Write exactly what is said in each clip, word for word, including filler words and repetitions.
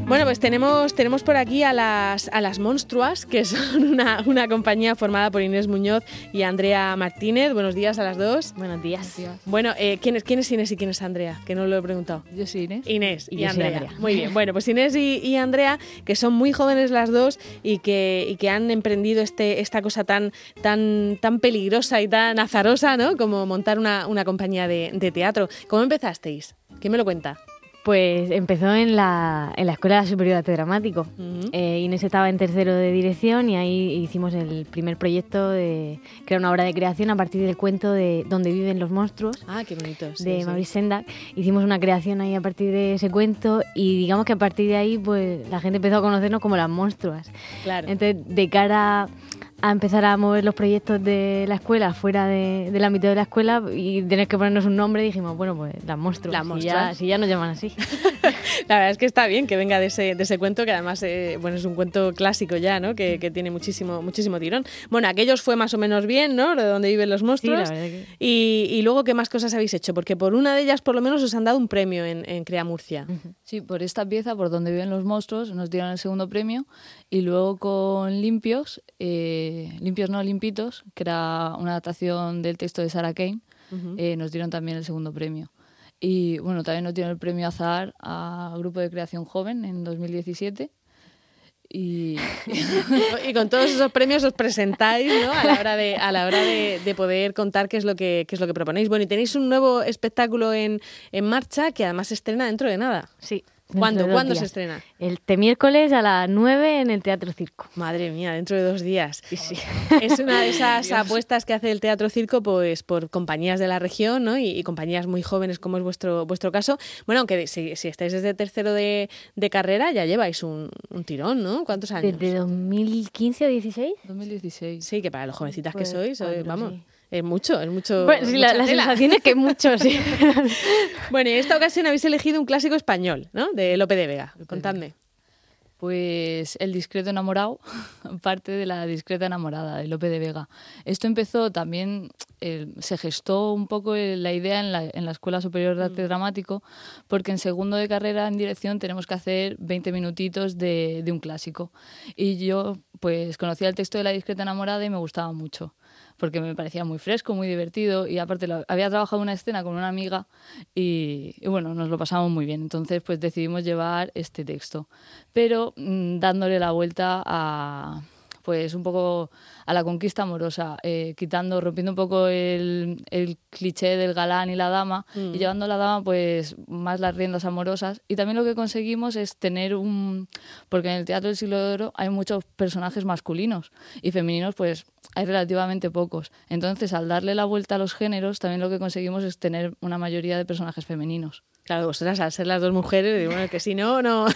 Bueno, pues tenemos, tenemos por aquí a las, a las Monstruas, que son una, una compañía formada por Inés Muñoz y Andrea Martínez. Buenos días a las dos. Buenos días. Bueno, eh, ¿quién, es, ¿quién es Inés y quién es Andrea? Que no lo he preguntado. Yo soy Inés. Inés y, y Andrea. Andrea. Muy bien. Bueno, pues Inés y, y Andrea, que son muy jóvenes las dos y que, y que han emprendido este, esta cosa tan, tan, tan peligrosa y tan azarosa, ¿no? Como montar una, una compañía de, de teatro. ¿Cómo empezasteis? ¿Quién me lo cuenta? Pues empezó en la, en la Escuela Superior de Arte Dramático. Uh-huh. Eh, Inés estaba en tercero de dirección y ahí hicimos el primer proyecto, de, que era una obra de creación a partir del cuento de Donde viven los monstruos. Ah, qué bonito. Sí, de sí. Maurice Sendak. Hicimos una creación ahí a partir de ese cuento y digamos que a partir de ahí pues la gente empezó a conocernos como las monstruas. Claro. Entonces, de cara a empezar a mover los proyectos de la escuela fuera de, del ámbito de la escuela y tener que ponernos un nombre, dijimos, bueno, pues las monstruas, Las si, monstruas. ya, si ya nos llaman así. La verdad es que está bien que venga de ese, de ese cuento, que además eh, bueno, es un cuento clásico ya, ¿no? Que, que tiene muchísimo, muchísimo tirón. Bueno, aquellos fue más o menos bien, ¿no? De Donde viven los monstruos. Sí, la verdad que... y, y luego, ¿qué más cosas habéis hecho? Porque por una de ellas, por lo menos, os han dado un premio en, en Crea Murcia. Uh-huh. Sí, por esta pieza, por Donde viven los monstruos, nos dieron el segundo premio. Y luego con Limpios, eh, Limpios no limpitos, que era una adaptación del texto de Sarah Kane, Uh-huh. eh, nos dieron también el segundo premio. Y bueno, también nos dieron el premio Azahar a Grupo de Creación Joven en dos mil diecisiete. Y... y con todos esos premios os presentáis, ¿no? A la hora de, a la hora de, de poder contar qué es lo que, qué es lo que proponéis. Bueno, y tenéis un nuevo espectáculo en, en marcha que además se estrena dentro de nada. Sí. ¿Cuándo, ¿cuándo se estrena? Este miércoles a las nueve en el Teatro Circo. Madre mía, dentro de dos días. Sí, sí. Es una de esas apuestas que hace el Teatro Circo pues por compañías de la región, ¿no? y, y compañías muy jóvenes como es vuestro vuestro caso. Bueno, aunque si, si estáis desde tercero de, de carrera ya lleváis un, un tirón, ¿no? ¿Cuántos años? ¿Desde dos mil quince o dieciséis? dos mil dieciséis. Sí, que para los jovencitas Pues que sois, cuatro, vamos... sí. Es mucho, es mucho. Bueno, sí, la, la sensación es que es mucho, sí. Bueno, y en esta ocasión habéis elegido un clásico español, ¿no? De Lope de Vega. Contadme. Pues El discreto enamorado, parte de La discreta enamorada de Lope de Vega. Esto empezó también, eh, se gestó un poco la idea en la, en la Escuela Superior de Arte Dramático, porque en segundo de carrera en dirección tenemos que hacer veinte minutitos de, de un clásico. Y yo pues conocía el texto de La discreta enamorada y me gustaba mucho, porque me parecía muy fresco, muy divertido y aparte lo, había trabajado una escena con una amiga y, y bueno, nos lo pasamos muy bien. Entonces pues decidimos llevar este texto, pero mmm, dándole la vuelta a... pues un poco a la conquista amorosa, eh, quitando, rompiendo un poco el, el cliché del galán y la dama mm. y llevando a la dama pues más las riendas amorosas. Y también lo que conseguimos es tener un... porque en el teatro del siglo de oro hay muchos personajes masculinos y femeninos pues hay relativamente pocos. Entonces al darle la vuelta a los géneros también lo que conseguimos es tener una mayoría de personajes femeninos. Claro, vosotras al ser las dos mujeres, digo, bueno, que si no, no...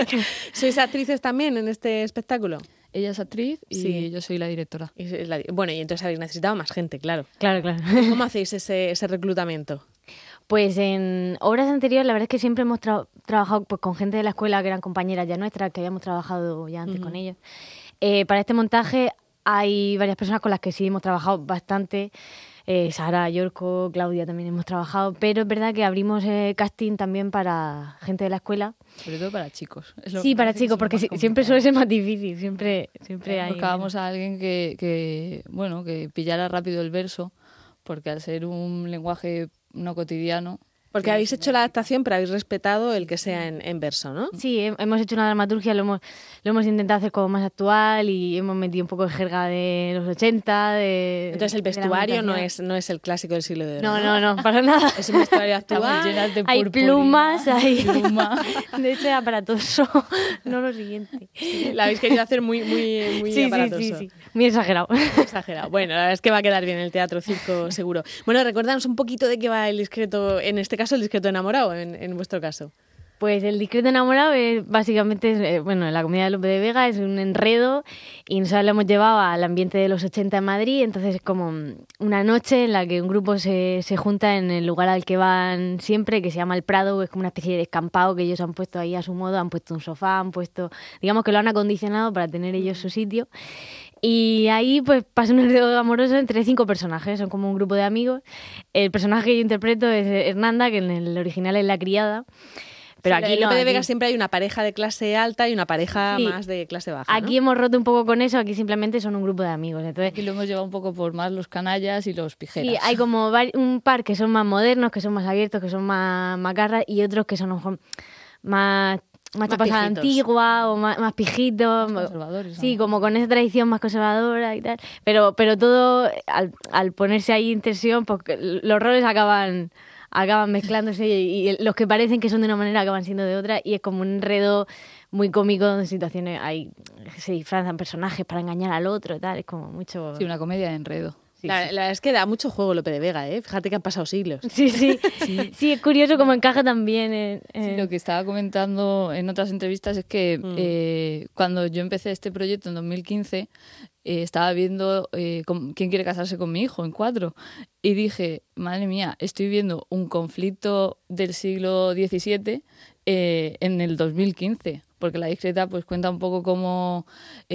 ¿Sois actrices también en este espectáculo? Ella es actriz y sí. yo soy la directora. Y la, bueno, y entonces habéis necesitado más gente, claro. Claro, claro. ¿Cómo hacéis ese, ese reclutamiento? Pues en obras anteriores la verdad es que siempre hemos tra- trabajado pues, con gente de la escuela que eran compañeras ya nuestras, que habíamos trabajado ya antes uh-huh. con ellos. Eh, para este montaje hay varias personas con las que sí hemos trabajado bastante. Eh, Sara, Yorko, Claudia también hemos trabajado, pero es verdad que abrimos eh, casting también para gente de la escuela. Sobre todo para chicos. Es lo sí, para chicos, porque si, siempre suele ser más difícil, siempre, siempre hay... Buscábamos a alguien que, que, bueno, que pillara rápido el verso, porque al ser un lenguaje no cotidiano... Porque habéis hecho la adaptación, pero habéis respetado el que sea en, en verso, ¿no? Sí, hemos hecho una dramaturgia, lo hemos, lo hemos intentado hacer como más actual y hemos metido un poco de jerga de los ochenta. De, Entonces el vestuario no es, no es el clásico del siglo de oro. No, no, no, para nada. Es un vestuario actual. De hay plumas, hay... Pluma. De hecho es aparatoso, no lo siguiente. La habéis querido hacer muy, muy, muy sí, aparatoso. Sí, sí, sí. Muy exagerado. Exagerado. Bueno, la verdad es que va a quedar bien el Teatro Circo, seguro. Bueno, recuérdanos un poquito de qué va el discreto, en este caso el discreto enamorado, en, en vuestro caso. Pues el discreto enamorado es básicamente, eh, bueno, la comedia de Lope de Vega es un enredo y nosotros lo hemos llevado al ambiente de los ochenta en Madrid, entonces es como una noche en la que un grupo se, se junta en el lugar al que van siempre, que se llama El Prado, que es como una especie de descampado que ellos han puesto ahí a su modo, han puesto un sofá, han puesto, digamos que lo han acondicionado para tener ellos su sitio. Y ahí pues pasa un enredo amoroso entre cinco personajes, son como un grupo de amigos. El personaje que yo interpreto es Hernanda, que en el original es la criada. Pero Sí, aquí en no, Lope de aquí- Vega siempre hay una pareja de clase alta y una pareja Sí. más de clase baja, ¿no? Aquí hemos roto un poco con eso, aquí simplemente son un grupo de amigos. Entonces, Aquí lo hemos llevado un poco por más los canallas y los pijeras. sí, hay como vari- un par que son más modernos, que son más abiertos, que son más macarras, y otros que son a lo mejor más, más chapas a la pijitos. antigua o más, más pijitos. Más conservadores, Sí, ¿no? como con esa tradición más conservadora y tal. Pero, pero todo, al, al ponerse ahí en tensión, pues que los roles acaban acaban mezclándose y, y los que parecen que son de una manera acaban siendo de otra, y es como un enredo muy cómico donde situaciones hay, se disfrazan personajes para engañar al otro y tal, es como mucho... Sí, una comedia de enredo. Sí, la, sí. la verdad es que da mucho juego Lope de Vega, ¿eh? Fíjate que han pasado siglos. Sí, sí, sí, es curioso cómo encaja también en... en- Sí, lo que estaba comentando en otras entrevistas es que Mm. eh, cuando yo empecé este proyecto en dos mil quince, eh, estaba viendo eh, con- quién quiere casarse con mi hijo en cuatro, y dije, madre mía, estoy viendo un conflicto del siglo diecisiete eh, en el dos mil quince, porque La discreta pues cuenta un poco cómo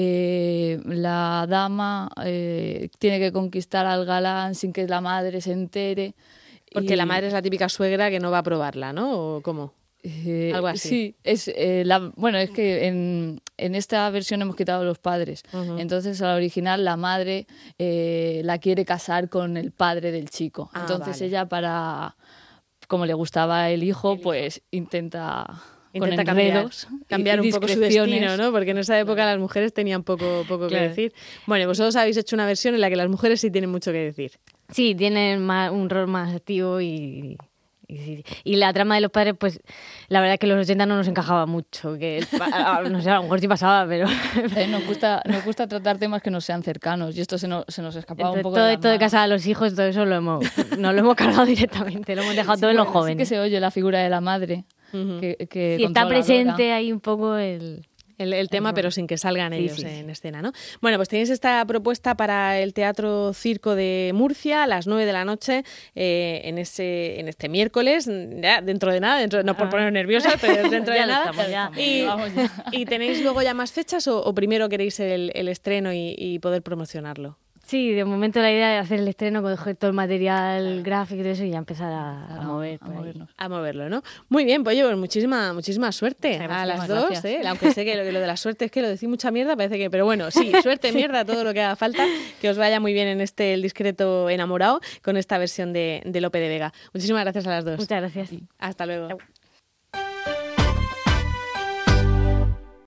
eh, la dama eh, tiene que conquistar al galán sin que la madre se entere. Porque y- la madre es la típica suegra que no va a probarla, ¿no? ¿O cómo? Eh, Algo así. Sí, es, eh, la, bueno, es que en, en esta versión hemos quitado los padres. Ujú. Entonces, a la original, la madre eh, la quiere casar con el padre del chico. Ah, Entonces, vale. ella, para como le gustaba el hijo, pues intenta, Intenta con cambiar, enredos y- cambiar y un poco su discreciones. destino, ¿no? Porque en esa época las mujeres tenían poco, poco Claro. que decir. Bueno, vosotros habéis hecho una versión en la que las mujeres sí tienen mucho que decir. Sí, tienen más, un rol más activo y, y, sí. Y la trama de los padres, pues la verdad es que en los ochenta no nos encajaba mucho. Que el pa- a- no sé, a lo mejor sí pasaba, pero... Eh, nos, gusta, nos gusta tratar temas que nos sean cercanos y esto se nos, se nos escapaba Entonces, un poco todo de esto de las manos. casar a los hijos, todo eso lo hemos, nos lo hemos cargado directamente, lo hemos dejado todo en los Bueno, sí jóvenes. que se oye la figura de la madre. Ujú. que, que Sí, está controladora. presente ahí un poco el... El, el tema, rol. pero sin que salgan Sí, ellos sí, en escena, ¿no? Bueno, pues tenéis esta propuesta para el Teatro Circo de Murcia a las nueve de la noche eh, en ese en este miércoles, ya dentro de nada, dentro, no por Ah. ponernos nerviosas, pero dentro Ya de lo nada. estamos, ya. Y, Vamos ya. ¿y tenéis luego ya más fechas o, o primero queréis el, el estreno y, y poder promocionarlo? Sí, de momento la idea es hacer el estreno, coger todo el material gráfico y todo eso y ya empezar a, a mover. a por ahí. movernos. A moverlo, ¿no? Muy bien, pues oye, pues muchísima, muchísima suerte Muchas a las gracias. dos, Gracias. ¿eh? Aunque sé que lo, que lo de la suerte es que lo decís mucha mierda, parece que, pero bueno, sí, suerte, mierda, todo lo que haga falta, que os vaya muy bien en este El discreto enamorado con esta versión de, de Lope de Vega. Muchísimas gracias a las dos. Muchas gracias. Hasta luego.